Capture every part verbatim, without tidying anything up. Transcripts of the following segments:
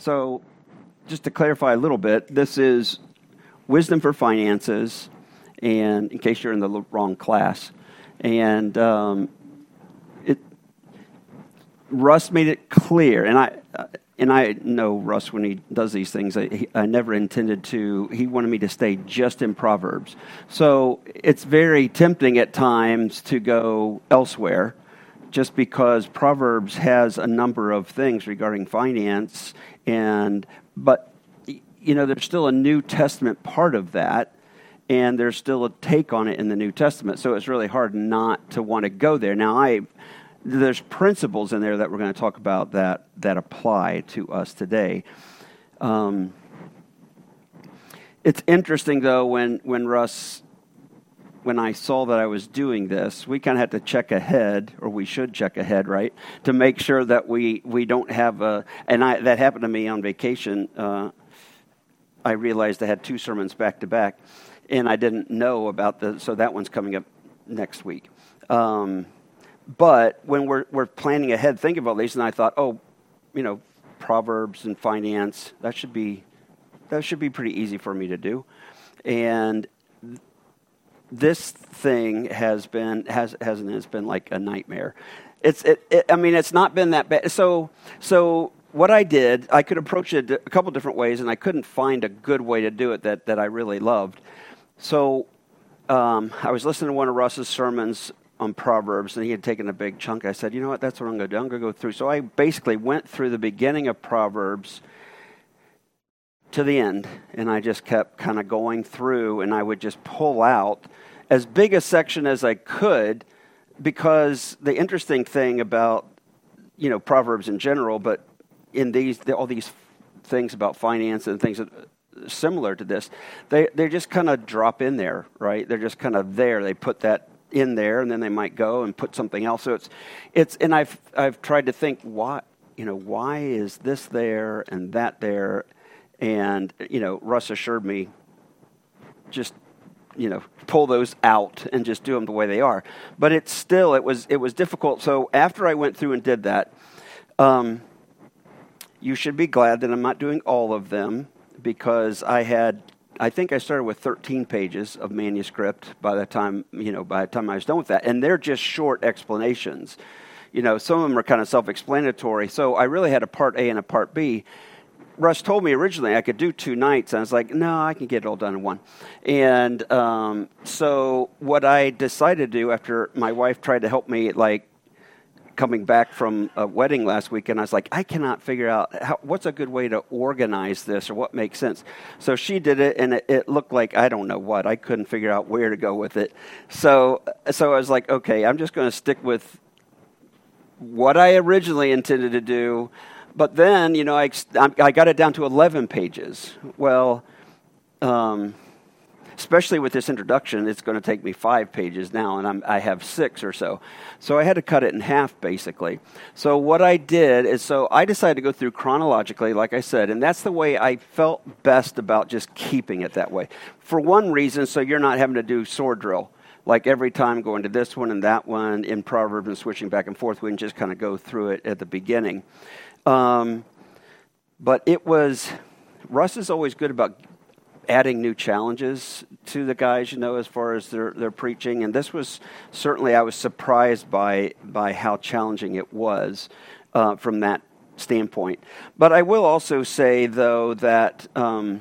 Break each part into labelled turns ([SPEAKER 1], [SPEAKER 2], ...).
[SPEAKER 1] So just to clarify a little bit, this is Wisdom for Finances, and in case you're in the wrong class. And um, it Russ made it clear, and I and I know Russ when he does these things. I, he, I never intended to. He wanted me to stay just in Proverbs. So it's very tempting at times to go elsewhere, just because Proverbs has a number of things regarding finance, and but you know there's still a New Testament part of that. And there's still a take on it in the New Testament, so it's really hard not to want to go there. Now, I there's principles in there that we're going to talk about that that apply to us today. Um, it's interesting, though, when when Russ, when I saw that I was doing this, we kind of had to check ahead, or we should check ahead, right, to make sure that we we don't have a. And I that happened to me on vacation. Uh, I realized I had two sermons back to back. And I didn't know about the, so that one's coming up next week. Um, but when we're we're planning ahead, thinking about these, and I thought, oh, you know, Proverbs and finance, that should be that should be pretty easy for me to do. And th- this thing has been has hasn't it's been like a nightmare. It's it, it I mean, it's not been that bad. So so. What I did, I could approach it a couple different ways, and I couldn't find a good way to do it that, that I really loved. So um, I was listening to one of Russ's sermons on Proverbs, and he had taken a big chunk. I said, you know what, that's what I'm going to do. I'm going to go through. So I basically went through the beginning of Proverbs to the end, and I just kept kind of going through, and I would just pull out as big a section as I could, because the interesting thing about, you know, Proverbs in general, but in these, all these things about finance and things that, similar to this, they they just kind of drop in there, right? They're just kind of there. They put that in there, and then they might go and put something else. So it's it's, and I've I've tried to think, why, you know, why is this there and that there, and you know, Russ assured me, just you know, pull those out and just do them the way they are. But it's still, it was it was difficult. So after I went through and did that. Um, You should be glad that I'm not doing all of them, because I had, I think I started with thirteen pages of manuscript by the time, you know, by the time I was done with that. And they're just short explanations. You know, some of them are kind of self-explanatory. So I really had a part A and a part B. Russ told me originally I could do two nights. And I was like, no, I can get it all done in one. And um, so what I decided to do after my wife tried to help me, like, coming back from a wedding last weekend, I was like, I cannot figure out how, what's a good way to organize this or what makes sense. So she did it, and it, it looked like I don't know what. I couldn't figure out where to go with it. So, so I was like, okay, I'm just going to stick with what I originally intended to do. But then, you know, I, I got it down to eleven pages. Well, um, especially with this introduction, it's going to take me five pages now, and I'm, I have six or so. So I had to cut it in half, basically. So what I did is, so I decided to go through chronologically, like I said, and that's the way I felt best about just keeping it that way. For one reason, so you're not having to do sword drill, like every time going to this one and that one in Proverbs and switching back and forth. We can just kind of go through it at the beginning. Um, but it was, Russ is always good about adding new challenges to the guys, you know, as far as their, their preaching. And this was certainly, I was surprised by by how challenging it was uh, from that standpoint. But I will also say, though, that, um,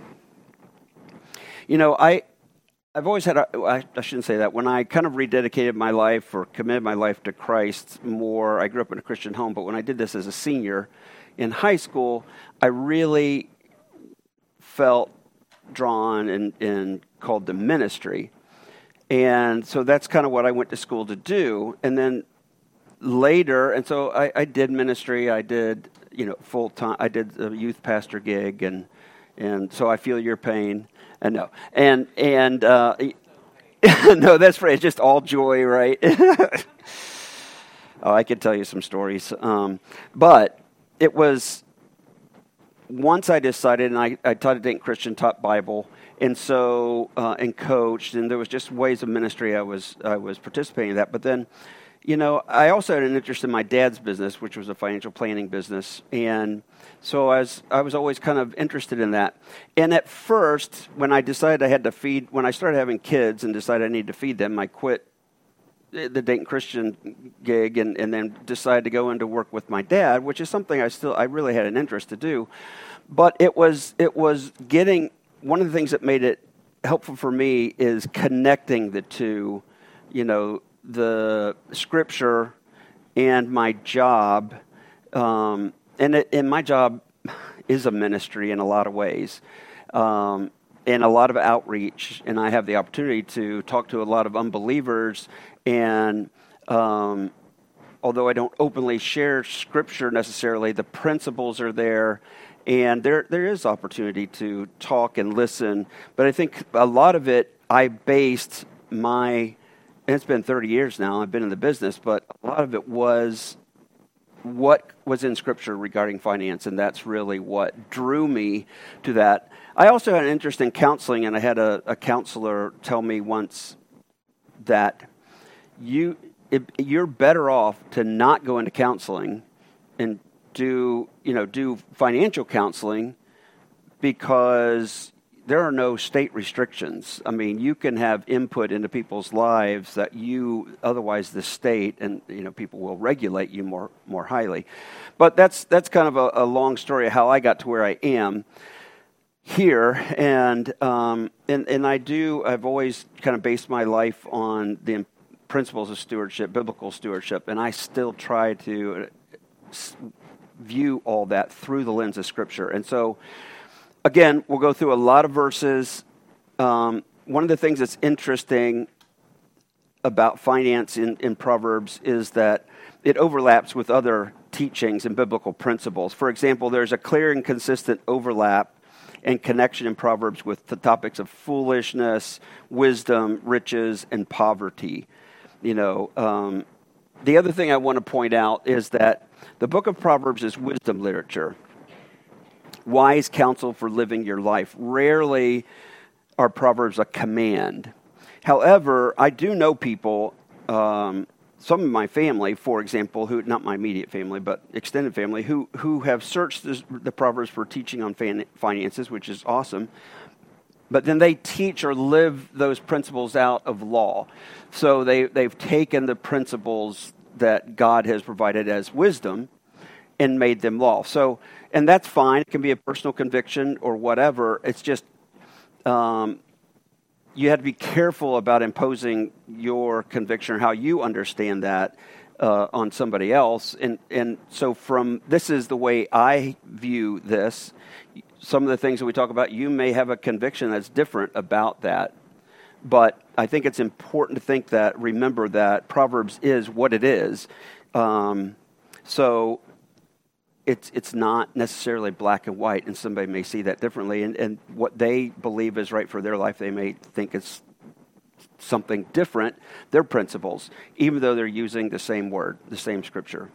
[SPEAKER 1] you know, I, I've always had, a, I, I shouldn't say that, when I kind of rededicated my life or committed my life to Christ more, I grew up in a Christian home, but when I did this as a senior in high school, I really felt drawn and, and called to ministry. And so that's kind of what I went to school to do. And then later, and so I, I did ministry, I did, you know, full time, I did a youth pastor gig, and and so I feel your pain. And no, and, and, uh, no, that's right, it's just all joy, right? Oh, I could tell you some stories. Um, but it was, once I decided, and I, I taught a Dayton Christian, taught Bible, and so, uh, and coached, and there was just ways of ministry I was I was participating in that. But then, you know, I also had an interest in my dad's business, which was a financial planning business. And so I was, I was always kind of interested in that. And at first, when I decided I had to feed, when I started having kids and decided I needed to feed them, I quit the Dayton Christian gig and, and then decided to go into work with my dad, which is something I still, I really had an interest to do. But it was, it was getting, one of the things that made it helpful for me is connecting the two, you know, the scripture and my job. Um, and, it, and my job is a ministry in a lot of ways. Um, and a lot of outreach, and I have the opportunity to talk to a lot of unbelievers, and um, although I don't openly share scripture necessarily, the principles are there, and there there is opportunity to talk and listen. But I think a lot of it, I based my, and it's been thirty years now, I've been in the business, but a lot of it was what was in Scripture regarding finance, and that's really what drew me to that. I also had an interest in counseling, and I had a, a counselor tell me once that you if, you're better off to not go into counseling and do you know do financial counseling, because there are no state restrictions. I mean, you can have input into people's lives that you, otherwise the state and, you know, people will regulate you more more highly. But that's that's kind of a, a long story of how I got to where I am here. And, um, and, and I do, I've always kind of based my life on the principles of stewardship, biblical stewardship, and I still try to view all that through the lens of Scripture. And so, again, we'll go through a lot of verses. Um, one of the things that's interesting about finance in, in Proverbs is that it overlaps with other teachings and biblical principles. For example, there's a clear and consistent overlap and connection in Proverbs with the topics of foolishness, wisdom, riches, and poverty. You know, um, the other thing I want to point out is that the book of Proverbs is wisdom literature. Wise counsel for living your life. Rarely are Proverbs a command. However, I do know people, um, some of my family, for example, who not my immediate family, but extended family, who who have searched this, the Proverbs for teaching on fan, finances, which is awesome. But then they teach or live those principles out of law. So they, they've taken the principles that God has provided as wisdom and made them law. So, and that's fine. It can be a personal conviction or whatever. It's just um, you have to be careful about imposing your conviction or how you understand that uh, on somebody else. And and so from this is the way I view this. Some of the things that we talk about, you may have a conviction that's different about that. But I think it's important to think that, remember that Proverbs is what it is. Um, so it's it's not necessarily black and white, and somebody may see that differently. And, and what they believe is right for their life, they may think it's something different, their principles, even though they're using the same word, the same scripture.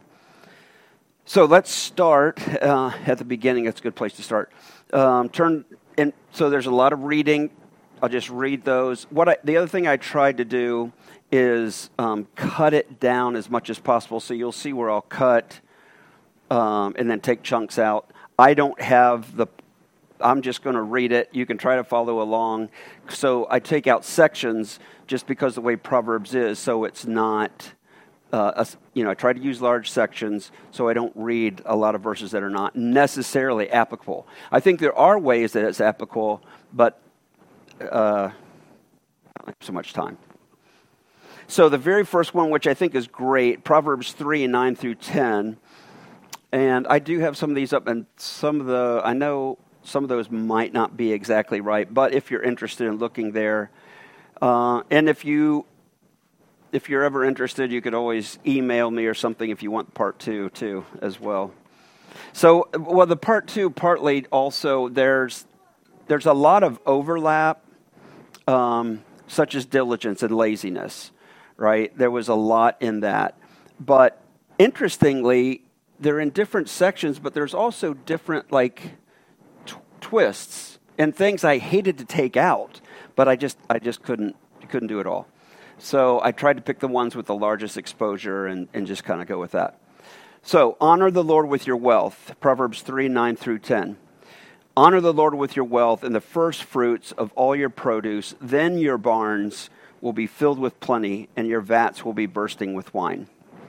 [SPEAKER 1] So let's start uh, at the beginning. It's a good place to start. Um, turn and so there's a lot of reading. I'll just read those. What I, the other thing I tried to do is um, cut it down as much as possible. So you'll see where I'll cut um, and then take chunks out. I don't have the. I'm just going to read it. You can try to follow along. So I take out sections just because the way Proverbs is, so it's not. Uh, a, you know, I try to use large sections so I don't read a lot of verses that are not necessarily applicable. I think there are ways that it's applicable, but uh, I don't have so much time. So the very first one, which I think is great, Proverbs three, nine through ten. And I do have some of these up, and some of the, I know some of those might not be exactly right, but if you're interested in looking there, uh, and if you... If you're ever interested, you could always email me or something if you want part two, too, as well. So, well, the part two, partly also, there's there's a lot of overlap, um, such as diligence and laziness, right? There was a lot in that. But interestingly, they're in different sections, but there's also different, like, t- twists and things I hated to take out, but I just I just couldn't couldn't do it all. So I tried to pick the ones with the largest exposure and, and just kind of go with that. So honor the Lord with your wealth, Proverbs three, nine through ten. Honor the Lord with your wealth and the first fruits of all your produce. Then your barns will be filled with plenty, and your vats will be bursting with wine.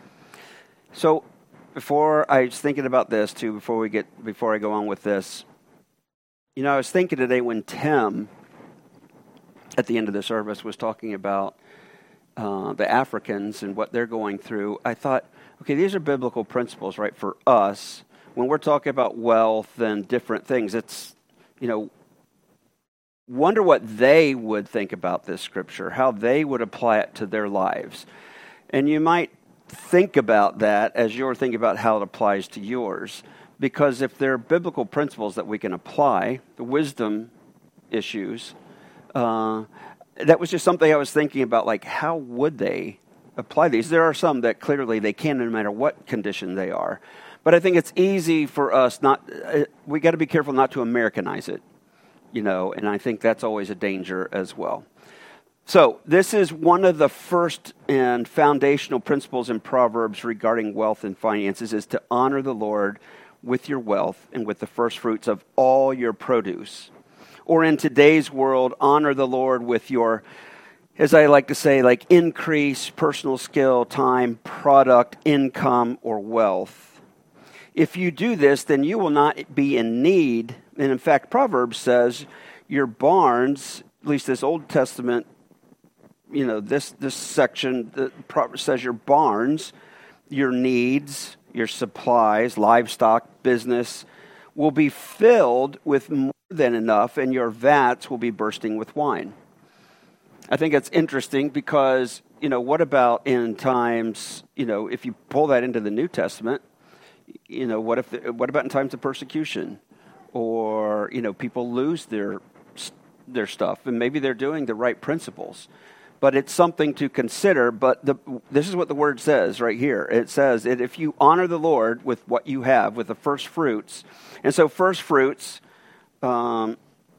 [SPEAKER 1] So before I was thinking about this too, before we get before I go on with this, you know, I was thinking today when Tim at the end of the service was talking about uh, the Africans and what they're going through. I thought, okay, these are biblical principles, right? For us, when we're talking about wealth and different things, it's, you know, wonder what they would think about this scripture, how they would apply it to their lives. And you might think about that as you're thinking about how it applies to yours. Because if there are biblical principles that we can apply, the wisdom issues, uh, that was just something I was thinking about, like, how would they apply these? There are some that clearly they can, no matter what condition they are. But I think it's easy for us not, uh, we got to be careful not to Americanize it, you know, and I think that's always a danger as well. So this is one of the first and foundational principles in Proverbs regarding wealth and finances, is to honor the Lord with your wealth and with the first fruits of all your produce. Or in today's world, honor the Lord with your, as I like to say, like increase personal skill, time, product, income, or wealth. If you do this, then you will not be in need. And in fact, Proverbs says your barns, at least this Old Testament, you know, this, this section, the Proverbs says your barns, your needs, your supplies, livestock, business, will be filled with more than enough, and your vats will be bursting with wine. I think it's interesting because, you know, what about in times, you know, if you pull that into the New Testament, you know, what if, the, what about in times of persecution? Or, you know, people lose their their stuff, and maybe they're doing the right principles. But it's something to consider. But the, this is what the word says right here. It says that if you honor the Lord with what you have, with the first fruits, and so first fruits, um,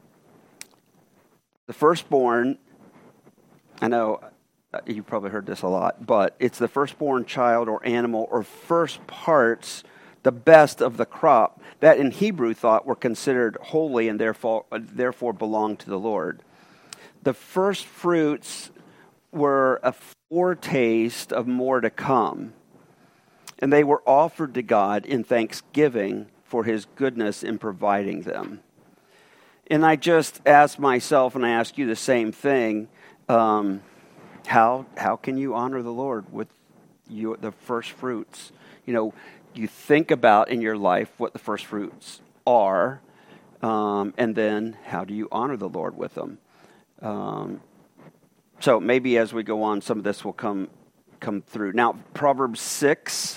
[SPEAKER 1] the firstborn, I know you probably heard this a lot, but it's the firstborn child or animal or first parts, the best of the crop, that in Hebrew thought were considered holy and therefore, therefore belonged to the Lord. The first fruits were a foretaste of more to come, and they were offered to God in thanksgiving for his goodness in providing them. And I just ask myself, and I ask you the same thing, um, how how can you honor the Lord with you, the first fruits? You know, you think about in your life what the first fruits are, um, and then how do you honor the Lord with them? Um, so maybe as we go on, some of this will come come through. Now, Proverbs six,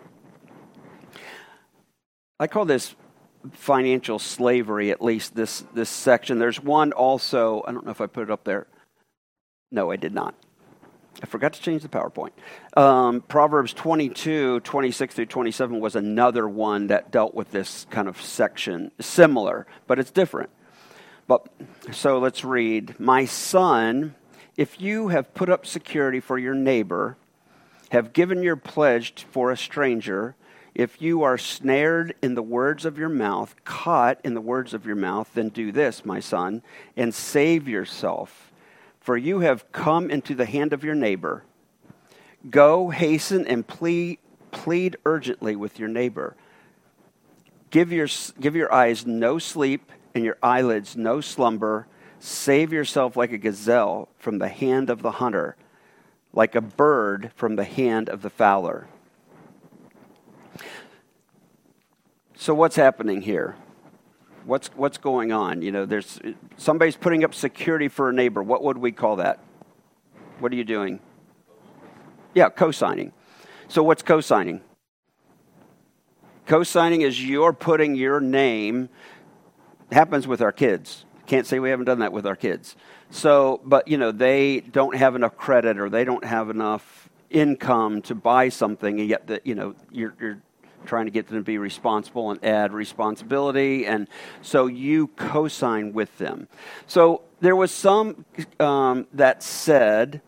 [SPEAKER 1] I call this financial slavery, at least this, this section. There's one also, I don't know if I put it up there. No, I did not. I forgot to change the PowerPoint. Um, Proverbs twenty-two, twenty-six through twenty-seven was another one that dealt with this kind of section. Similar, but it's different. But so let's read. My son, if you have put up security for your neighbor, have given your pledge for a stranger, if you are snared in the words of your mouth, caught in the words of your mouth, then do this, my son, and save yourself. For you have come into the hand of your neighbor. Go, hasten, and plead, plead urgently with your neighbor. Give your, give your eyes no sleep and your eyelids no slumber. Save yourself like a gazelle from the hand of the hunter, like a bird from the hand of the fowler. So what's happening here? What's what's going on? You know, there's somebody's putting up security for a neighbor. What would we call that? What are you doing? Yeah, co-signing. So what's co-signing? Co-signing is you're putting your name. Happens with our kids. Can't say we haven't done that with our kids. So, but you know, they don't have enough credit or they don't have enough income to buy something, and yet that you know you're. you're trying to get them to be responsible and add responsibility, and so you co-sign with them. So there was some um, that said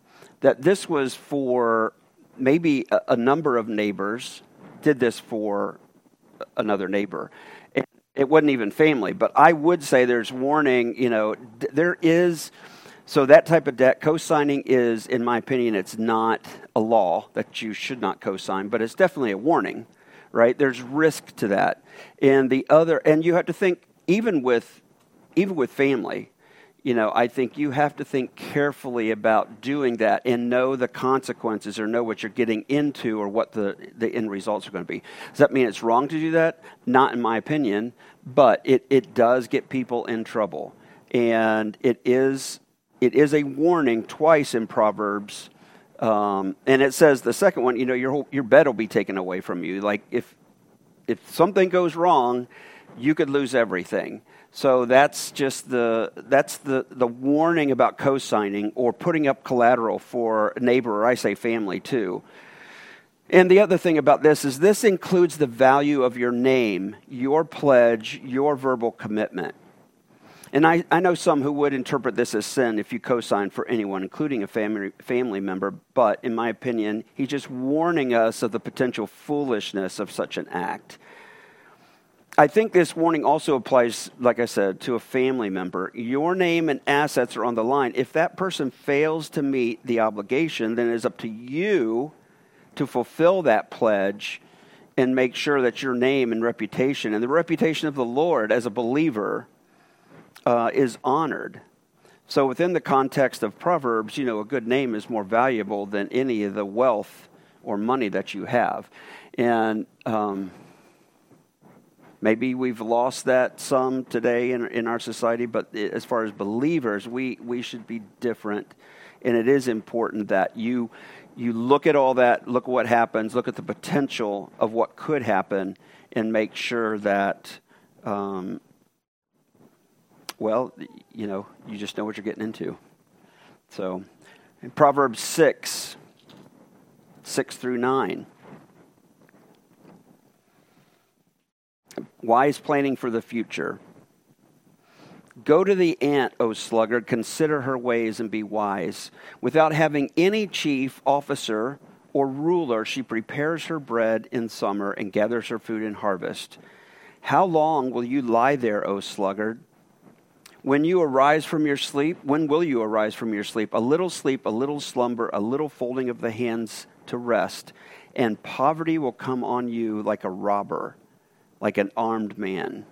[SPEAKER 1] that this was for maybe a, a number of neighbors did this for another neighbor. It, it wasn't even family, but I would say there's warning, you know, d- there is, so that type of debt, co-signing is, in my opinion, it's not a law that you should not co-sign, but it's definitely a warning, right? There's risk to that. And the other, and you have to think, even with, even with family, you know, I think you have to think carefully about doing that and know the consequences or know what you're getting into or what the, the end results are going to be. Does that mean it's wrong to do that? Not in my opinion, but it, it does get people in trouble. And it is it is a warning twice in Proverbs. Um, and it says the second one, you know, your whole, your bed will be taken away from you. Like if if something goes wrong, you could lose everything. So that's just the that's the, the warning about co-signing or putting up collateral for a neighbor, or I say family too. And the other thing about this is this includes the value of your name, your pledge, your verbal commitment. And I, I know some who would interpret this as sin if you co-sign for anyone, including a family family member. But in my opinion, he's just warning us of the potential foolishness of such an act. I think this warning also applies, like I said, to a family member. Your name and assets are on the line. If that person fails to meet the obligation, then it is up to you to fulfill that pledge and make sure that your name and reputation and the reputation of the Lord as a believer uh, is honored. So within the context of Proverbs, you know, a good name is more valuable than any of the wealth or money that you have. And um maybe we've lost that some today in, in our society, but as far as believers, we, we should be different. And it is important that you you look at all that, look at what happens, look at the potential of what could happen, and make sure that, um, well, you know, you just know what you're getting into. So, in Proverbs six, six through nine. Wise planning for the future. Go to the ant, O sluggard, consider her ways and be wise. Without having any chief, officer, or ruler, she prepares her bread in summer and gathers her food in harvest. How long will you lie there, O sluggard? When you arise from your sleep, when will you arise from your sleep? A little sleep, a little slumber, a little folding of the hands to rest, and poverty will come on you like a robber, like an armed man.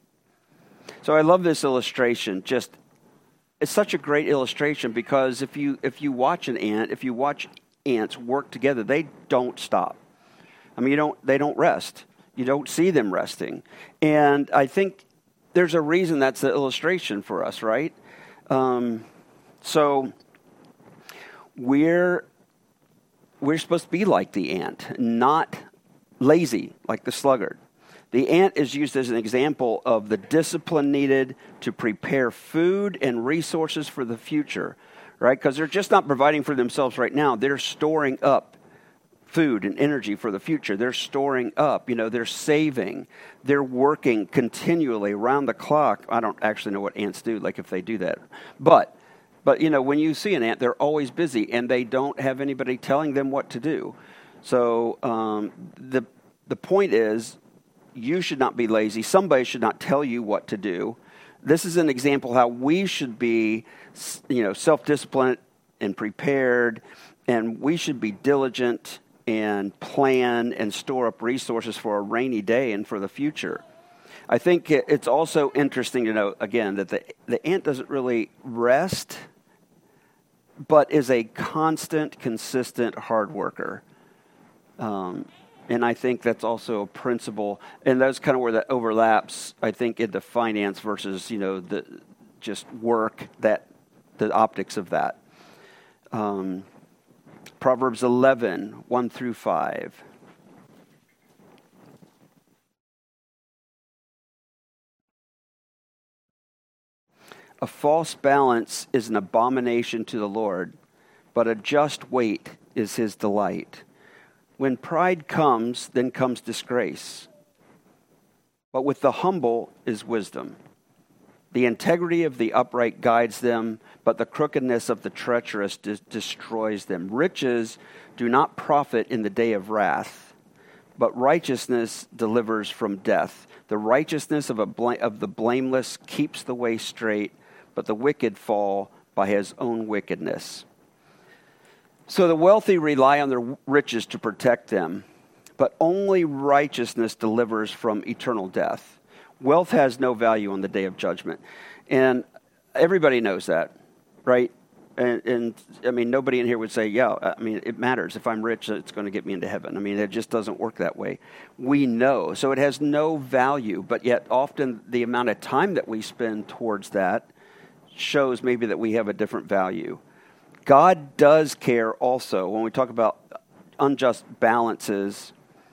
[SPEAKER 1] So I love this illustration. Just, it's such a great illustration because if you if you watch an ant, if you watch ants work together, they don't stop. I mean, you don't they don't rest. You don't see them resting. And I think there's a reason that's the illustration for us, right? Um, so we're we're supposed to be like the ant, not lazy like the sluggard. The ant is used as an example of the discipline needed to prepare food and resources for the future, right? Because they're just not providing for themselves right now. They're storing up food and energy for the future. They're storing up, you know, they're saving. They're working continually around the clock. I don't actually know what ants do, like if they do that. But, but you know, when you see an ant, they're always busy, and they don't have anybody telling them what to do. So um, the the point is, you should not be lazy. Somebody should not tell you what to do. This is an example how we should be, you know, self-disciplined and prepared, and we should be diligent and plan and store up resources for a rainy day and for the future. I think it's also interesting to note, again, that the, the ant doesn't really rest, but is a constant, consistent hard worker. Um And I think that's also a principle, and that's kind of where that overlaps, I think, into finance versus, you know, the just work, that the optics of that. Um, Proverbs eleven, one through five. A false balance is an abomination to the Lord, but a just weight is his delight. When pride comes, then comes disgrace. But with the humble is wisdom. The integrity of the upright guides them, but the crookedness of the treacherous de- destroys them. Riches do not profit in the day of wrath, but righteousness delivers from death. The righteousness of, a bla- of the blameless keeps the way straight, but the wicked fall by his own wickedness. So the wealthy rely on their riches to protect them, but only righteousness delivers from eternal death. Wealth has no value on the day of judgment. And everybody knows that, right? And, and I mean, nobody in here would say, yeah, I mean, it matters. If I'm rich, it's going to get me into heaven. I mean, it just doesn't work that way. We know. So it has no value, but yet often the amount of time that we spend towards that shows maybe that we have a different value. God does care also. When we talk about unjust balances,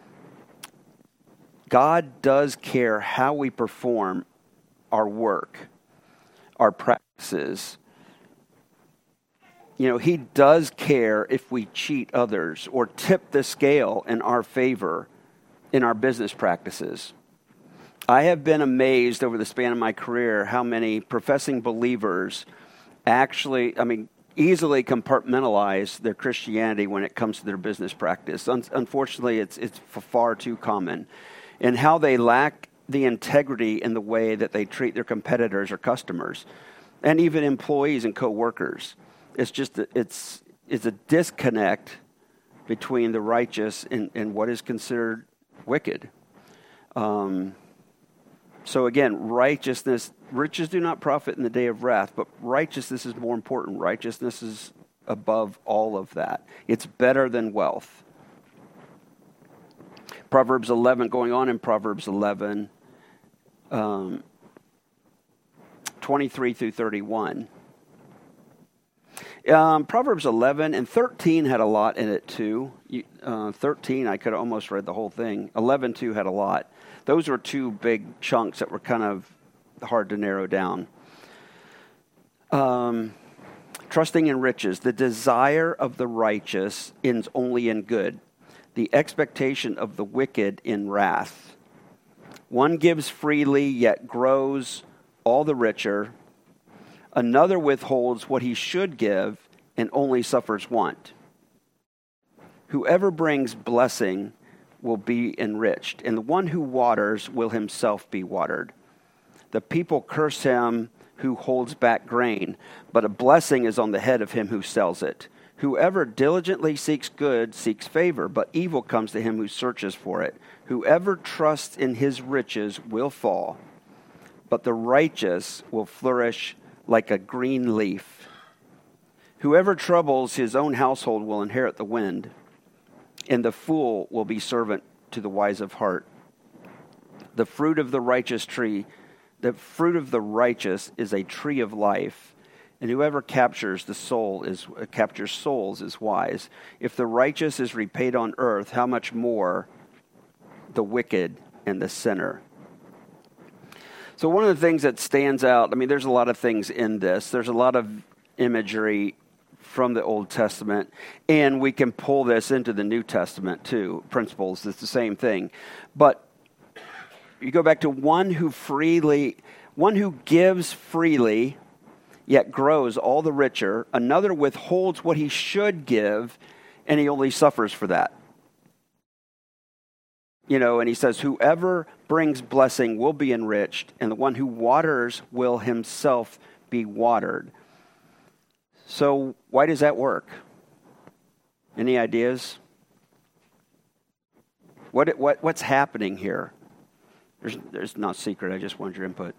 [SPEAKER 1] God does care how we perform our work, our practices. You know, he does care if we cheat others or tip the scale in our favor in our business practices. I have been amazed over the span of my career how many professing believers actually, I mean, easily compartmentalize their Christianity when it comes to their business practice. Un- unfortunately, it's it's far too common. And how they lack the integrity in the way that they treat their competitors or customers, and even employees and co-workers. It's just a, it's it's a disconnect between the righteous and, and what is considered wicked. Um, so again, righteousness, riches do not profit in the day of wrath, but righteousness is more important. Righteousness is above all of that. It's better than wealth. Proverbs eleven, going on in Proverbs eleven, um, twenty-three through thirty-one. Um, Proverbs eleven and thirteen had a lot in it too. Uh, thirteen, I could have almost read the whole thing. eleven, too, had a lot. Those were two big chunks that were kind of hard to narrow down. Um, trusting in riches. The desire of the righteous ends only in good. The expectation of the wicked in wrath. One gives freely, yet grows all the richer. Another withholds what he should give and only suffers want. Whoever brings blessing will be enriched, and the one who waters will himself be watered. The people curse him who holds back grain, but a blessing is on the head of him who sells it. Whoever diligently seeks good seeks favor, but evil comes to him who searches for it. Whoever trusts in his riches will fall, but the righteous will flourish like a green leaf. Whoever troubles his own household will inherit the wind, and the fool will be servant to the wise of heart. The fruit of the righteous tree, the fruit of the righteous is a tree of life. And whoever captures the soul is uh, captures souls is wise. If the righteous is repaid on earth, how much more the wicked and the sinner? So one of the things that stands out, I mean, there's a lot of things in this. There's a lot of imagery from the Old Testament, and we can pull this into the New Testament too. Principles, it's the same thing. But you go back to one who freely, one who gives freely, yet grows all the richer. Another withholds what he should give, and he only suffers for that. You know, and he says, whoever brings blessing will be enriched, and the one who waters will himself be watered. So why does that work? Any ideas? What what what's happening here? There's there's not a secret. I just wanted your input.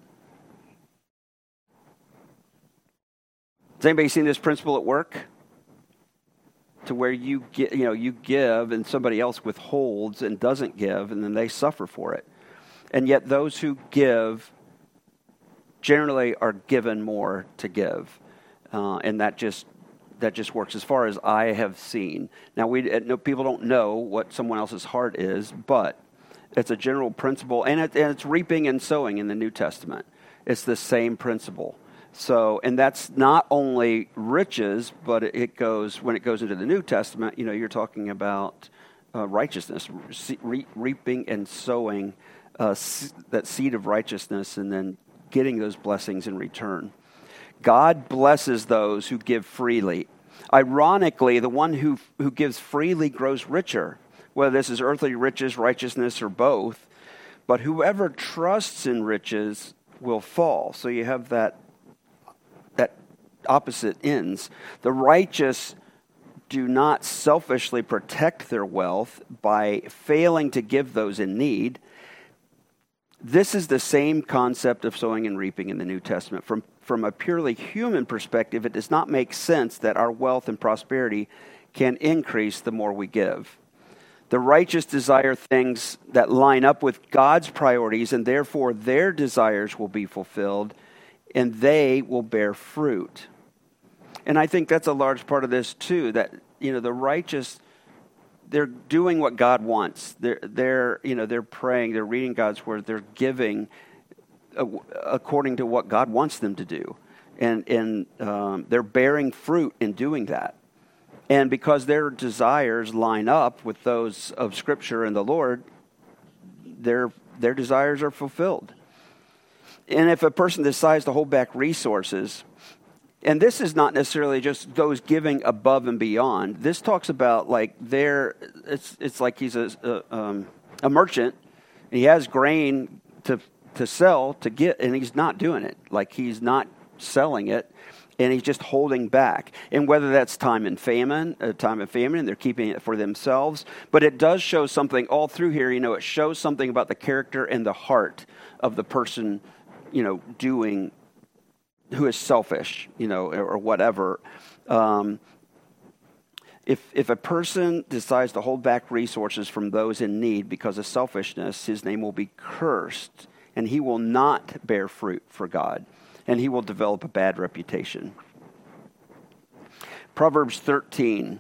[SPEAKER 1] Has anybody seen this principle at work? To where you get, you know, you give and somebody else withholds and doesn't give, and then they suffer for it. And yet those who give generally are given more to give, uh, and that just that just works as far as I have seen. Now, we no, people don't know what someone else's heart is, but it's a general principle, and, it, and it's reaping and sowing in the New Testament. It's the same principle. So, and that's not only riches, but it goes, when it goes into the New Testament, you know, you're talking about uh, righteousness, re- reaping and sowing uh, that seed of righteousness, and then getting those blessings in return. God blesses those who give freely. Ironically, the one who, who gives freely grows richer, whether this is earthly riches, righteousness, or both. But whoever trusts in riches will fall. So you have that, that opposite ends. The righteous do not selfishly protect their wealth by failing to give those in need. This is the same concept of sowing and reaping in the New Testament. From, from a purely human perspective, it does not make sense that our wealth and prosperity can increase the more we give. The righteous desire things that line up with God's priorities, and therefore their desires will be fulfilled, and they will bear fruit. And I think that's a large part of this too, that, you know, the righteous, they're doing what God wants. They're, they're, you know, they're praying, they're reading God's word, they're giving according to what God wants them to do. And, and um, they're bearing fruit in doing that. And because their desires line up with those of Scripture and the Lord, their their desires are fulfilled. And if a person decides to hold back resources, and this is not necessarily just those giving above and beyond. This talks about like their, it's it's like he's a a, um, a merchant, and he has grain to to sell to get, and he's not doing it. Like he's not selling it. And he's just holding back. And whether that's time and famine, a time of famine, and they're keeping it for themselves. But it does show something all through here. You know, it shows something about the character and the heart of the person, you know, doing, who is selfish, you know, or, or whatever. Um, if if a person decides to hold back resources from those in need because of selfishness, his name will be cursed, and he will not bear fruit for God. And he will develop a bad reputation. Proverbs thirteen.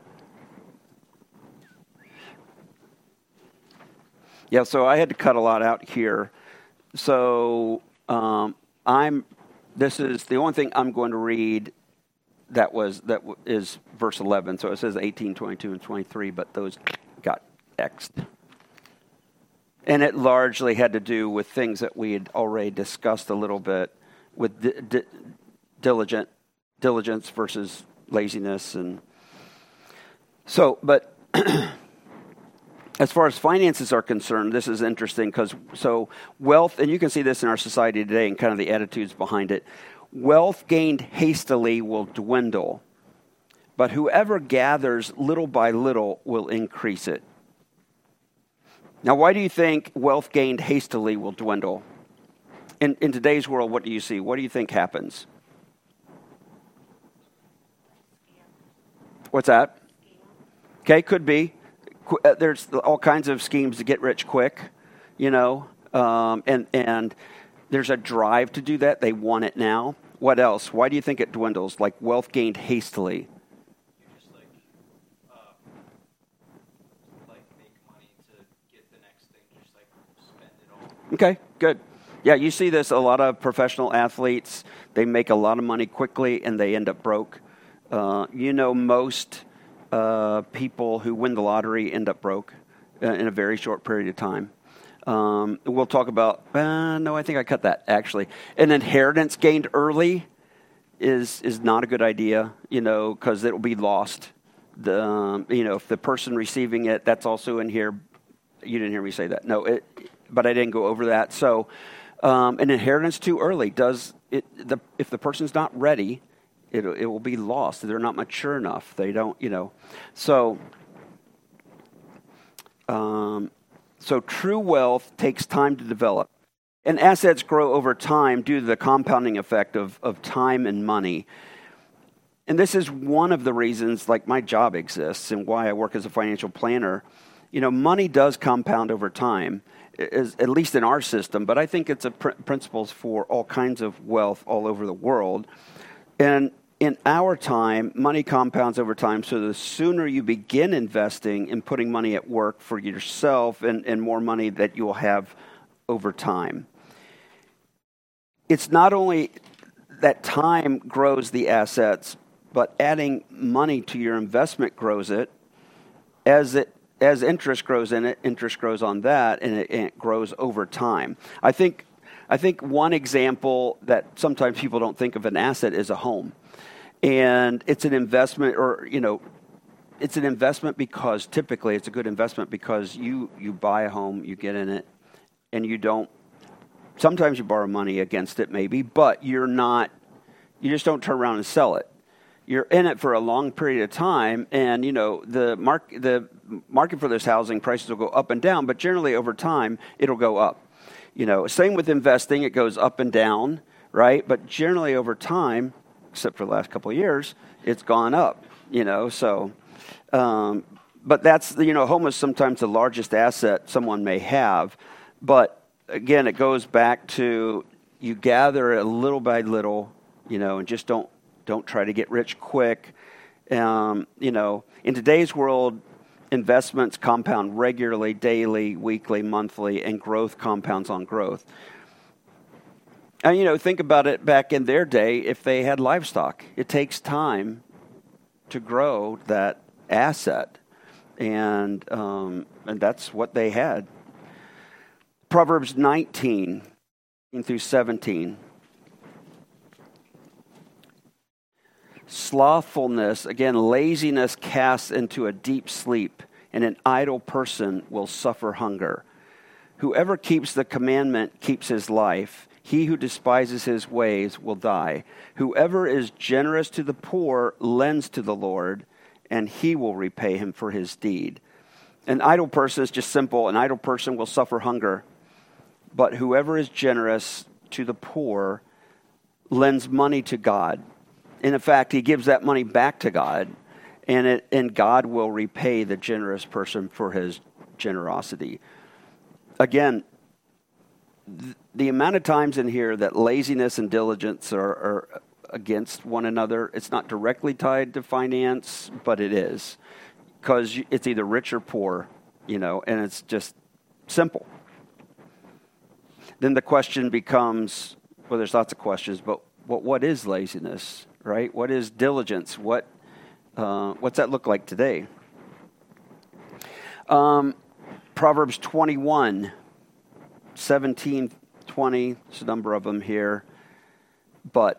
[SPEAKER 1] Yeah, so I had to cut a lot out here. So um, I'm. This is the only thing I'm going to read. That was that is verse eleven. So it says eighteen, twenty-two, and twenty-three, but those got X'd. And it largely had to do with things that we had already discussed a little bit. With di- di- diligent diligence versus laziness, and so. But as far as finances are concerned, this is interesting because so wealth, and you can see this in our society today, and kind of the attitudes behind it. Wealth gained hastily will dwindle, but whoever gathers little by little will increase it. Now, why do you think wealth gained hastily will dwindle? In, in today's world, what do you see? What do you think happens? What's that? Okay, could be. There's all kinds of schemes to get rich quick, you know, um, and and there's a drive to do that. They want it now. What else? Why do you think it dwindles? Like wealth gained hastily.
[SPEAKER 2] You just like, uh, like make money to get the next thing. Just like spend it all.
[SPEAKER 1] Okay, good. Yeah, you see this, a lot of professional athletes, they make a lot of money quickly and they end up broke. Uh, you know, most uh, people who win the lottery end up broke uh, in a very short period of time. Um, we'll talk about, uh, no, I think I cut that, actually. An inheritance gained early is is not a good idea, you know, because it will be lost. The um, you know, if the person receiving it, that's also in here. You didn't hear me say that. No, it, but I didn't go over that. So um, an inheritance too early does it. The, if the person's not ready, it it will be lost. They're not mature enough. They don't, you know. So um, so true wealth takes time to develop. And assets grow over time due to the compounding effect of, of time and money. And this is one of the reasons, like, my job exists and why I work as a financial planner. You know, money does compound over time, is, at least in our system, but I think it's a pr- principles for all kinds of wealth all over the world. And in our time, money compounds over time, so the sooner you begin investing and putting money at work for yourself and, and more money that you'll have over time. It's not only that time grows the assets, but adding money to your investment grows it. As it as interest grows in it, interest grows on that, and it, and it grows over time. I think I think one example that sometimes people don't think of an asset is a home. And it's an investment, or, you know, it's an investment because typically it's a good investment because you, you buy a home, you get in it, and you don't, sometimes you borrow money against it maybe, but you're not, you just don't turn around and sell it. You're in it for a long period of time, and, you know, the mark, the market for this housing, prices will go up and down, but generally over time, it'll go up. You know, same with investing, it goes up and down, right? But generally over time, except for the last couple of years, it's gone up, you know, so, um, but that's, you know, home is sometimes the largest asset someone may have, but again, it goes back to you gather it little by little, you know, and just don't, don't try to get rich quick. Um, you know, in today's world, investments compound regularly, daily, weekly, monthly, and growth compounds on growth. And, you know, think about it back in their day, if they had livestock, it takes time to grow that asset. And, um, and that's what they had. Proverbs nineteen through seventeen. Slothfulness, again, laziness casts into a deep sleep, and an idle person will suffer hunger. Whoever keeps the commandment keeps his life. He who despises his ways will die. Whoever is generous to the poor lends to the Lord, and he will repay him for his deed. An idle person is just simple. An idle person will suffer hunger. But whoever is generous to the poor lends money to God. And in fact, he gives that money back to God, and it, and God will repay the generous person for his generosity. Again, th- the amount of times in here that laziness and diligence are, are against one another, it's not directly tied to finance, but it is. Because it's either rich or poor, you know, and it's just simple. Then the question becomes, well, there's lots of questions, but what what is laziness? Right? What is diligence? What uh, what's that look like today? Um, Proverbs twenty-one, seventeen, twenty, there's a number of them here. But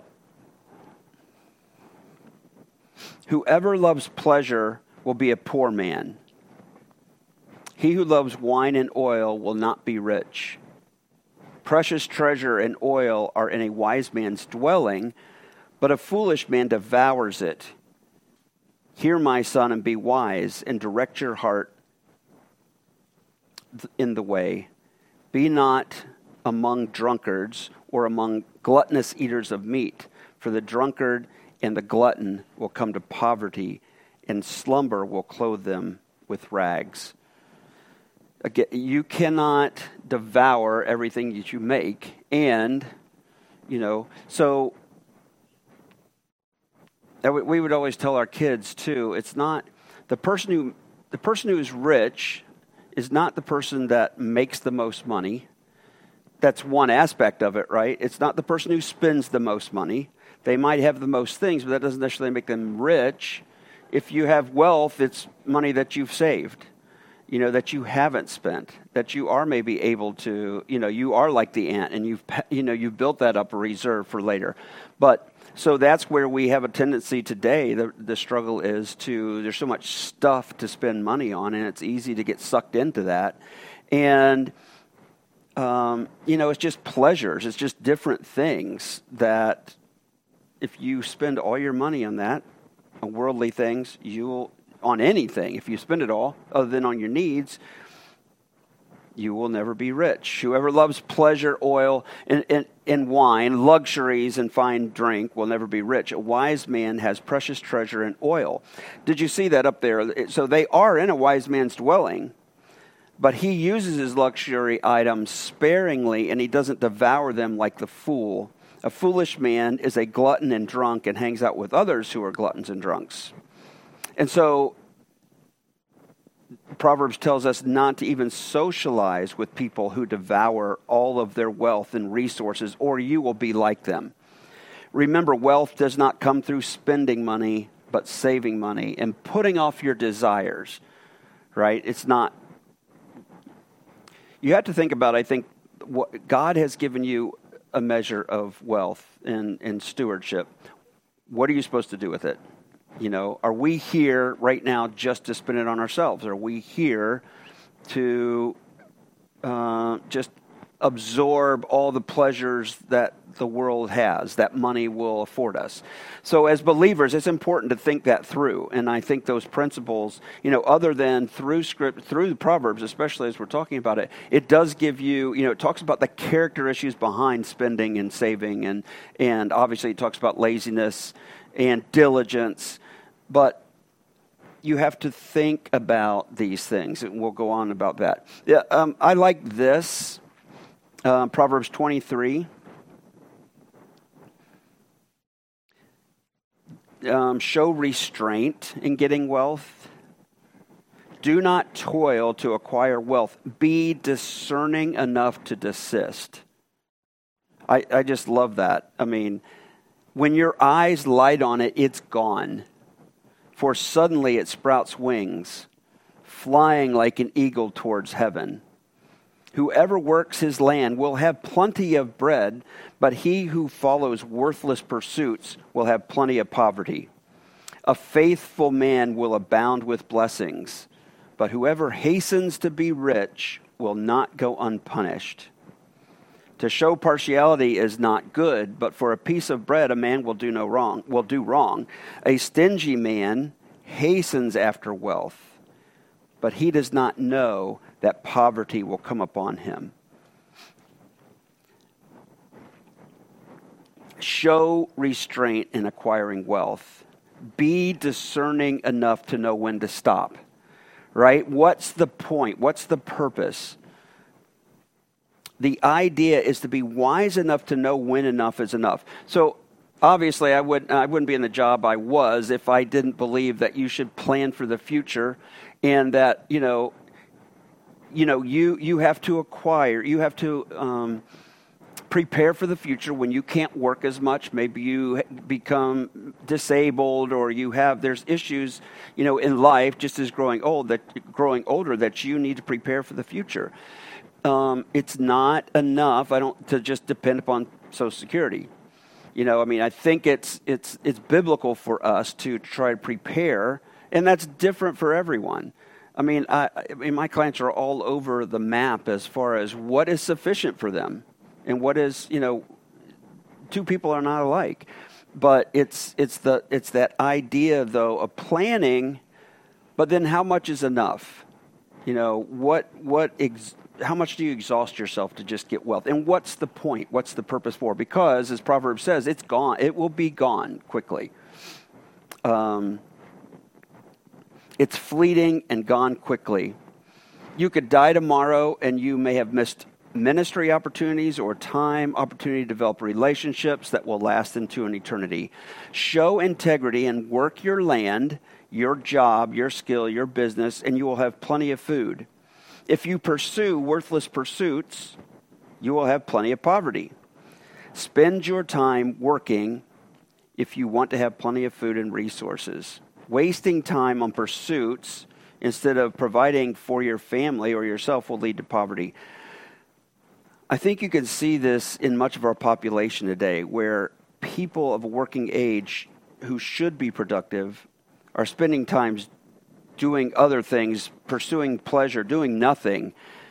[SPEAKER 1] whoever loves pleasure will be a poor man. He who loves wine and oil will not be rich. Precious treasure and oil are in a wise man's dwelling, but a foolish man devours it. Hear, my son, and be wise, and direct your heart in the way. Be not among drunkards or among gluttonous eaters of meat, for the drunkard and the glutton will come to poverty, and slumber will clothe them with rags. Again, you cannot devour everything that you make, and, you know, so we would always tell our kids too, it's not the person who the person who is rich is not the person that makes the most money. That's one aspect of it, right? It's not the person who spends the most money. They might have the most things, but that doesn't necessarily make them rich. If you have wealth, it's money that you've saved, you know, that you haven't spent, that you are maybe able to, you know, you are like the ant, and you've, you know, you've built that up a reserve for later. But so that's where we have a tendency today. The, the struggle is to, there's so much stuff to spend money on, and it's easy to get sucked into that. And, um, you know, it's just pleasures. It's just different things that if you spend all your money on that, on worldly things, you'll, on anything, if you spend it all, other than on your needs, you will never be rich. Whoever loves pleasure, oil, and, and, and wine, luxuries, and fine drink will never be rich. A wise man has precious treasure in oil. Did you see that up there? So they are in a wise man's dwelling, but he uses his luxury items sparingly, and he doesn't devour them like the fool. A foolish man is a glutton and drunk and hangs out with others who are gluttons and drunks. And so Proverbs tells us not to even socialize with people who devour all of their wealth and resources, or you will be like them. Remember, wealth does not come through spending money, but saving money and putting off your desires, right? It's not. You have to think about, I think, what, God has given you a measure of wealth and, and stewardship. What are you supposed to do with it? You know, are we here right now just to spend it on ourselves? Are we here to uh, just absorb all the pleasures that the world has, that money will afford us? So as believers, it's important to think that through. And I think those principles, you know, other than through script, through the Proverbs, especially as we're talking about it, it does give you, you know, it talks about the character issues behind spending and saving. And, and obviously it talks about laziness and diligence. But you have to think about these things, and we'll go on about that. Yeah, um, I like this. Uh, Proverbs twenty-three. Um, show restraint in getting wealth. Do not toil to acquire wealth. Be discerning enough to desist. I, I just love that. I mean, when your eyes light on it, it's gone. For suddenly it sprouts wings, flying like an eagle towards heaven. Whoever works his land will have plenty of bread, but he who follows worthless pursuits will have plenty of poverty. A faithful man will abound with blessings, but whoever hastens to be rich will not go unpunished. To show partiality is not good, but for a piece of bread a man will do no wrong, will do wrong. A stingy man hastens after wealth, but he does not know that poverty will come upon him. Show restraint in acquiring wealth. Be discerning enough to know when to stop. Right? What's the point? What's the purpose? The idea is to be wise enough to know when enough is enough. So obviously I wouldn't, I wouldn't be in the job I was if I didn't believe that you should plan for the future, and that, you know, you know, you, you have to acquire, you have to um, prepare for the future when you can't work as much. Maybe you become disabled, or you have, there's issues, you know, in life, just as growing old, that growing older, that you need to prepare for the future. Um, it's not enough, I don't, to just depend upon Social Security. You know, I mean, I think it's it's it's biblical for us to try to prepare, and that's different for everyone. I mean, I, I mean, my clients are all over the map as far as what is sufficient for them, and what is, you know, two people are not alike. But it's it's the it's that idea though of planning, but then how much is enough? You know, what what ex- how much do you exhaust yourself to just get wealth? And what's the point? What's the purpose for? Because as Proverbs says, it's gone. It will be gone quickly. Um, it's fleeting and gone quickly. You could die tomorrow, and you may have missed ministry opportunities or time, opportunity to develop relationships that will last into an eternity. Show integrity and work your land, your job, your skill, your business, and you will have plenty of food. If you pursue worthless pursuits, you will have plenty of poverty. Spend your time working if you want to have plenty of food and resources. Wasting time on pursuits instead of providing for your family or yourself will lead to poverty. I think you can see this in much of our population today, where people of working age who should be productive are spending time doing other things, pursuing pleasure, doing nothing.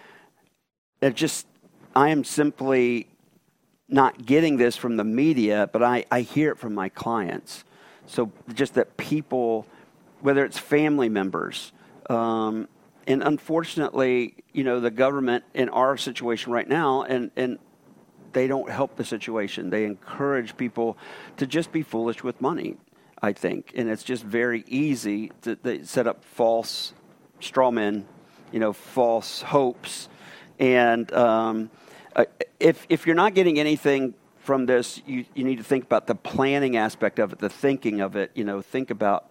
[SPEAKER 1] It just, I am simply not getting this from the media, but I, I hear it from my clients. So just that people, whether it's family members, um, and unfortunately, you know, the government in our situation right now, and, and they don't help the situation. They encourage people to just be foolish with money, I think. And it's just very easy to they set up false straw men, you know, false hopes. And um, uh, if if you're not getting anything from this, you, you need to think about the planning aspect of it, the thinking of it. You know, think about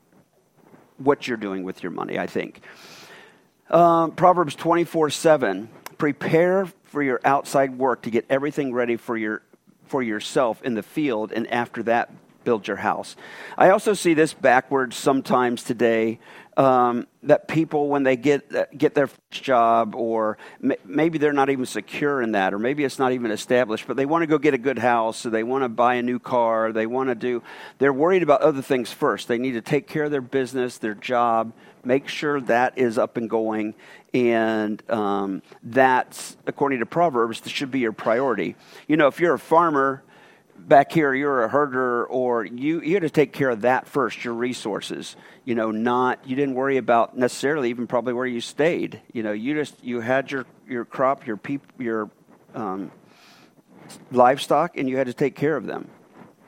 [SPEAKER 1] what you're doing with your money, I think. Um, Proverbs twenty-four seven, prepare for your outside work to get everything ready for your for yourself in the field, and after that, build your house. I also see this backwards sometimes today. Um, that people, when they get get their first job, or m- maybe they're not even secure in that, or maybe it's not even established, but they want to go get a good house, so they want to buy a new car, they want to do, they're worried about other things first. They need to take care of their business, their job, make sure that is up and going, and um, that's, according to Proverbs, this should be your priority. You know, if you're a farmer, back here, you're a herder, or you, you had to take care of that first, your resources. You know, not, you didn't worry about necessarily even probably where you stayed. You know, you just, you had your, your crop, your peop, your um, livestock, and you had to take care of them.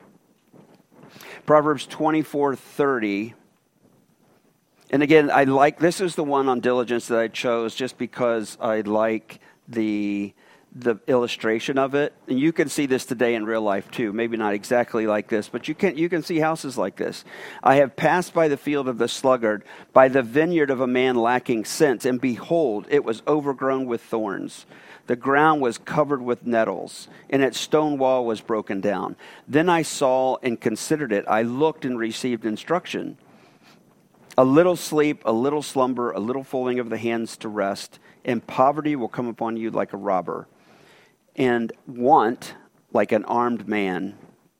[SPEAKER 1] Proverbs twenty-four thirty. And again, I like, this is the one on diligence that I chose just because I like the the illustration of it. And you can see this today in real life too. Maybe not exactly like this, but you can you can see houses like this. I have passed by the field of the sluggard, by the vineyard of a man lacking sense, and behold, it was overgrown with thorns. The ground was covered with nettles, and its stone wall was broken down. Then I saw and considered it. I looked and received instruction. A little sleep, a little slumber, a little folding of the hands to rest, and poverty will come upon you like a robber, and want like an armed man.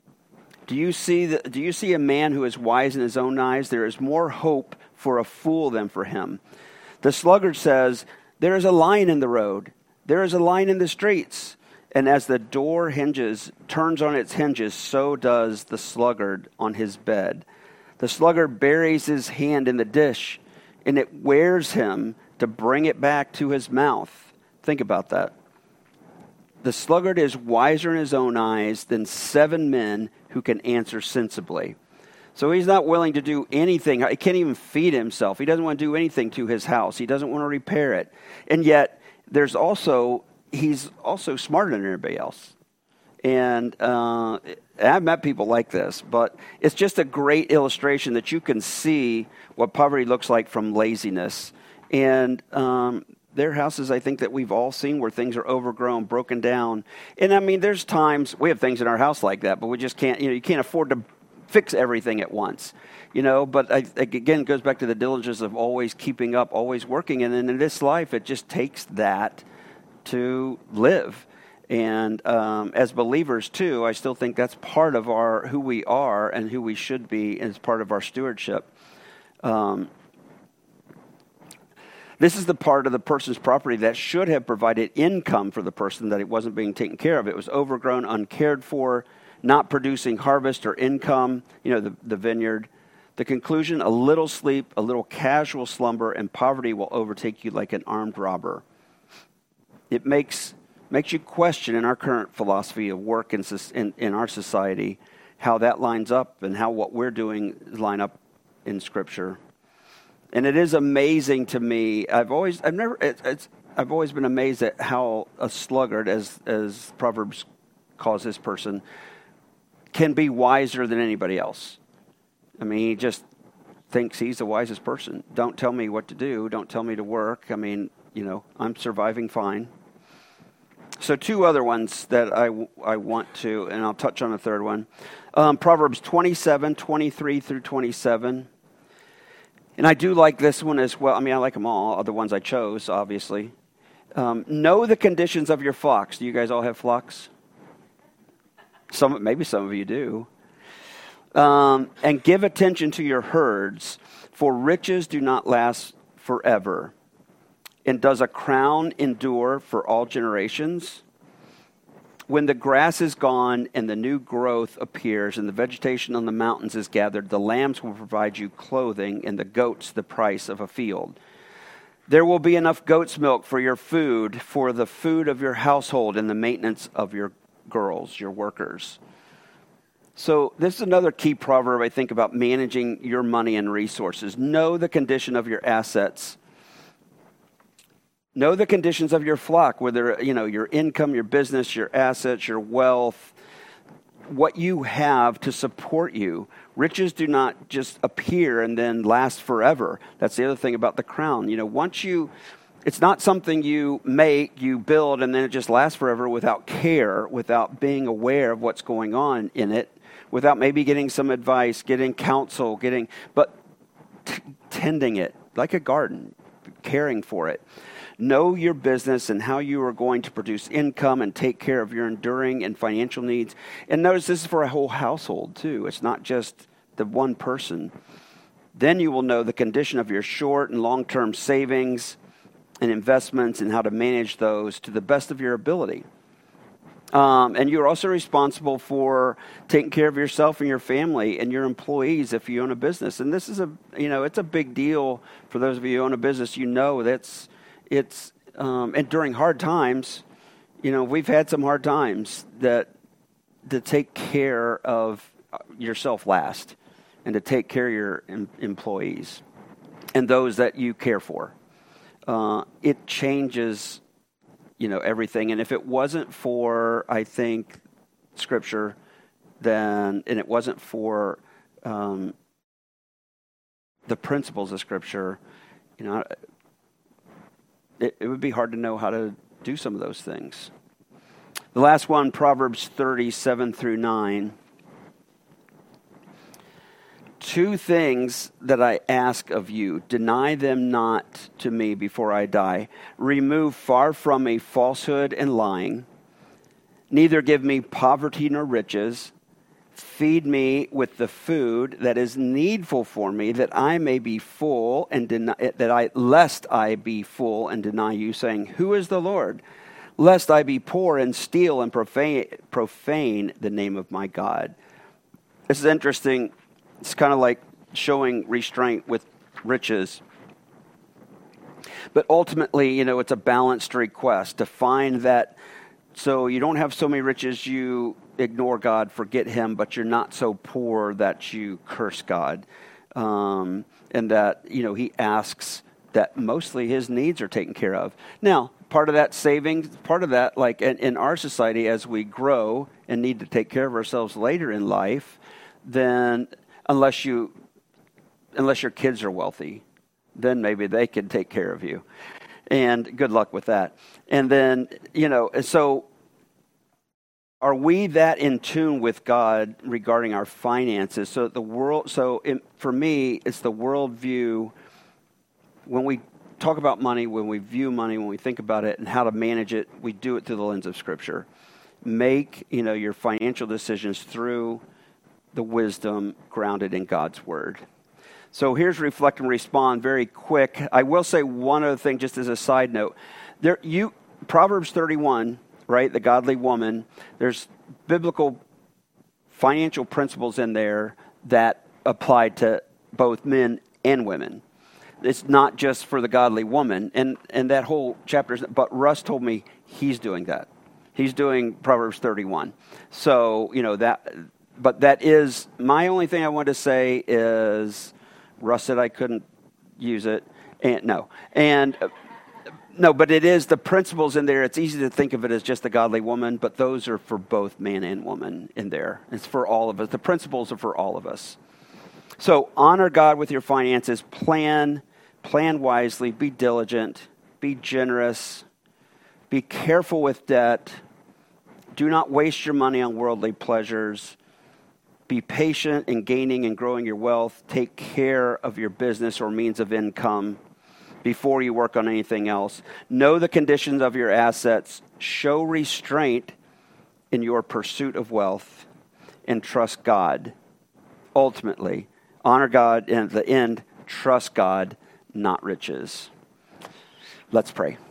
[SPEAKER 1] Do you see the, do you see a man who is wise in his own eyes? There is more hope for a fool than for him. The sluggard says, there is a lion in the road. There is a lion in the streets. And as the door hinges, turns on its hinges, so does the sluggard on his bed. The sluggard buries his hand in the dish, and it wears him to bring it back to his mouth. Think about that. The sluggard is wiser in his own eyes than seven men who can answer sensibly. So he's not willing to do anything. He can't even feed himself. He doesn't want to do anything to his house. He doesn't want to repair it. And yet, there's also, he's also smarter than everybody else. And uh, I've met people like this, but it's just a great illustration that you can see what poverty looks like from laziness. And um, there are houses, I think, that we've all seen where things are overgrown, broken down. And I mean, there's times we have things in our house like that, but we just can't, you know, you can't afford to fix everything at once, you know. But I, again, it goes back to the diligence of always keeping up, always working. And then in this life, it just takes that to live. And um, as believers, too, I still think that's part of our who we are and who we should be as part of our stewardship. Um, this is the part of the person's property that should have provided income for the person, that it wasn't being taken care of. It was overgrown, uncared for, not producing harvest or income, you know, the, the vineyard. The conclusion, a little sleep, a little casual slumber, and poverty will overtake you like an armed robber. It makes... makes you question in our current philosophy of work in, in, in our society how that lines up and how what we're doing line up in Scripture. And it is amazing to me. I've always, I've never, it, it's, I've always been amazed at how a sluggard, as as Proverbs calls this person, can be wiser than anybody else. I mean, he just thinks he's the wisest person. Don't tell me what to do. Don't tell me to work. I mean, you know, I'm surviving fine. So two other ones that I, I want to, and I'll touch on a third one. Um, Proverbs twenty-seven, twenty-three through twenty-seven. And I do like this one as well. I mean, I like them all, other ones I chose, obviously. Um, know the conditions of your flocks. Do you guys all have flocks? Some, maybe some of you do. Um, and give attention to your herds, for riches do not last forever. And does a crown endure for all generations? When the grass is gone and the new growth appears and the vegetation on the mountains is gathered, the lambs will provide you clothing and the goats the price of a field. There will be enough goat's milk for your food, for the food of your household and the maintenance of your girls, your workers. So this is another key proverb, I think, about managing your money and resources. Know the condition of your assets. Know the conditions of your flock, whether, you know, your income, your business, your assets, your wealth, what you have to support you. Riches do not just appear and then last forever. That's the other thing about the crown. You know, once you, it's not something you make, you build, and then it just lasts forever without care, without being aware of what's going on in it, without maybe getting some advice, getting counsel, getting, but t- tending it like a garden, caring for it. Know your business and how you are going to produce income and take care of your enduring and financial needs. And notice this is for a whole household too. It's not just the one person. Then you will know the condition of your short and long-term savings and investments and how to manage those to the best of your ability. Um, and you're also responsible for taking care of yourself and your family and your employees if you own a business. And this is a, you know, it's a big deal for those of you who own a business. You know, that's, it's, um, and during hard times, you know, we've had some hard times that, to take care of yourself last and to take care of your em- employees and those that you care for. Uh, it changes you know, everything. And if it wasn't for, I think, Scripture, then, and it wasn't for um, the principles of Scripture, you know, it, it would be hard to know how to do some of those things. The last one, Proverbs thirty, seven through nine. Two things that I ask of you, deny them not to me before I die. Remove far from me falsehood and lying. Neither give me poverty nor riches. Feed me with the food that is needful for me, that I may be full and deny, that I lest I be full and deny you, saying, who is the Lord? Lest I be poor and steal and profane, profane the name of my God. This is interesting. It's kind of like showing restraint with riches. But ultimately, you know, it's a balanced request to find that, so you don't have so many riches you ignore God, forget Him, but you're not so poor that you curse God. Um, and that, you know, He asks that mostly His needs are taken care of. Now, part of that savings, part of that, like in, in our society, as we grow and need to take care of ourselves later in life, then unless you, unless your kids are wealthy, then maybe they can take care of you. And good luck with that. And then, you know, so are we that in tune with God regarding our finances? So the world, so in, for me, it's the worldview. When we talk about money, when we view money, when we think about it and how to manage it, we do it through the lens of Scripture. Make, you know, your financial decisions through the wisdom grounded in God's Word. So here's reflect and respond very quick. I will say one other thing just as a side note. There, you Proverbs thirty-one, right, the godly woman, there's biblical financial principles in there that apply to both men and women. It's not just for the godly woman. And, and that whole chapter, but Russ told me he's doing that. He's doing Proverbs thirty-one. So, you know, that... But that is, my only thing I want to say is, Russ said I couldn't use it. And no. And uh, no, but it is the principles in there. It's easy to think of it as just the godly woman, but those are for both man and woman in there. It's for all of us. The principles are for all of us. So honor God with your finances. Plan, plan wisely. Be diligent. Be generous. Be careful with debt. Do not waste your money on worldly pleasures. Be patient in gaining and growing your wealth. Take care of your business or means of income before you work on anything else. Know the conditions of your assets. Show restraint in your pursuit of wealth and trust God. Ultimately, honor God, and at the end, trust God, not riches. Let's pray.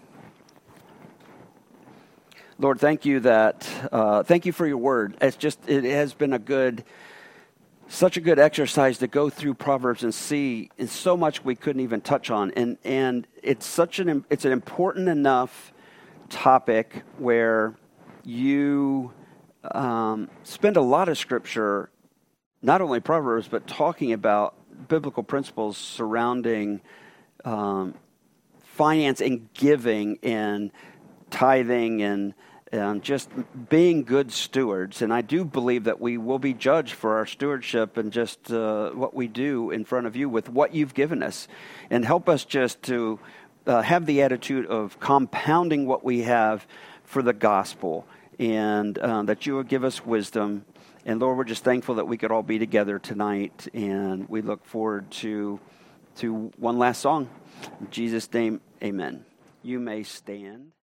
[SPEAKER 1] Lord, thank you that, uh, thank you for your word. It's just, it has been a good, such a good exercise to go through Proverbs and see and so much we couldn't even touch on. And, and it's such an, it's an important enough topic where you um, spend a lot of scripture, not only Proverbs, but talking about biblical principles surrounding um, finance and giving and tithing and, and just being good stewards. And I do believe that we will be judged for our stewardship and just uh, what we do in front of you with what you've given us. And help us just to uh, have the attitude of compounding what we have for the gospel, and uh, that you will give us wisdom. And Lord, we're just thankful that we could all be together tonight, and we look forward to to one last song. In Jesus' name, amen. You may stand.